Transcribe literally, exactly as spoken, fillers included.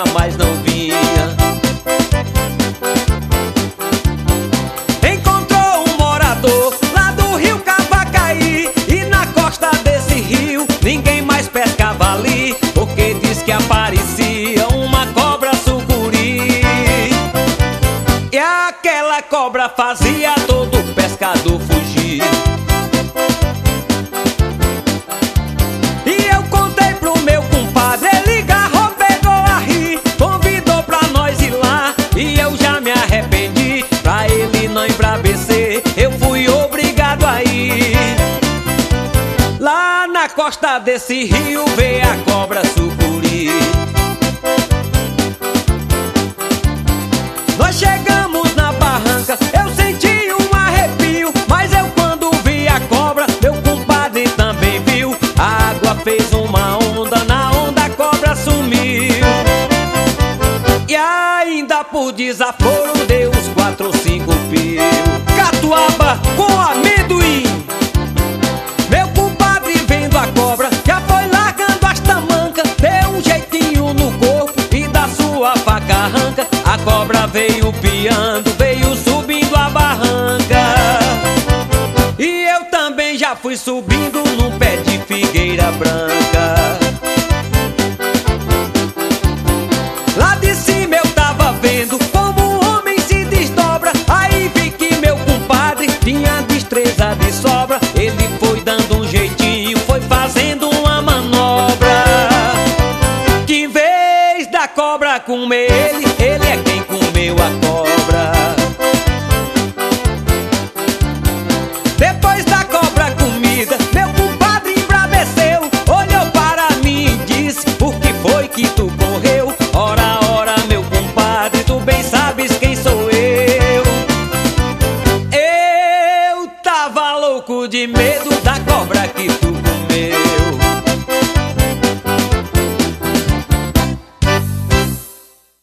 mas não vinha. Encontrou um morador lá do rio Cavacaí, e na costa desse rio ninguém mais pescava ali, porque diz que aparecia uma cobra sucuri, e aquela cobra fazia todo pescador fugir. E eu contei pro meu compadre, ele agarrou, pegou a rir, convidou pra nós ir lá, e eu já me arrependi. Pra ele não embravecer, eu fui obrigado a ir. Lá na costa desse rio vê a cobra sucuri. Nós chegamos na barranca, eu senti um arrepio, mas eu quando vi a cobra, meu compadre também viu. A água fez uma onda, na onda a cobra sumiu, e ainda por desaforo deu uns quatro ou cinco pio. Catuaba com amendoim. Meu compadre vendo a cobra, já foi largando as tamancas, deu um jeitinho no corpo e da sua faca arranca. A cobra veio piando, veio subindo a barranca, e eu também já fui subindo num pé de figueira branca. Lá de cima eu tava vendo como um homem se desdobra, aí vi que meu compadre tinha destreza de sobra. Ele foi dando um jeitinho, foi fazendo uma manobra, que em vez da cobra comer ele, ele é quem comeu a cobra. Depois da cobra comida, meu compadre embraveceu, olhou para mim e disse: por que foi que tu correu? Ora, ora, meu compadre, tu bem sabes quem sou eu. Eu tava louco de medo da cobra que tu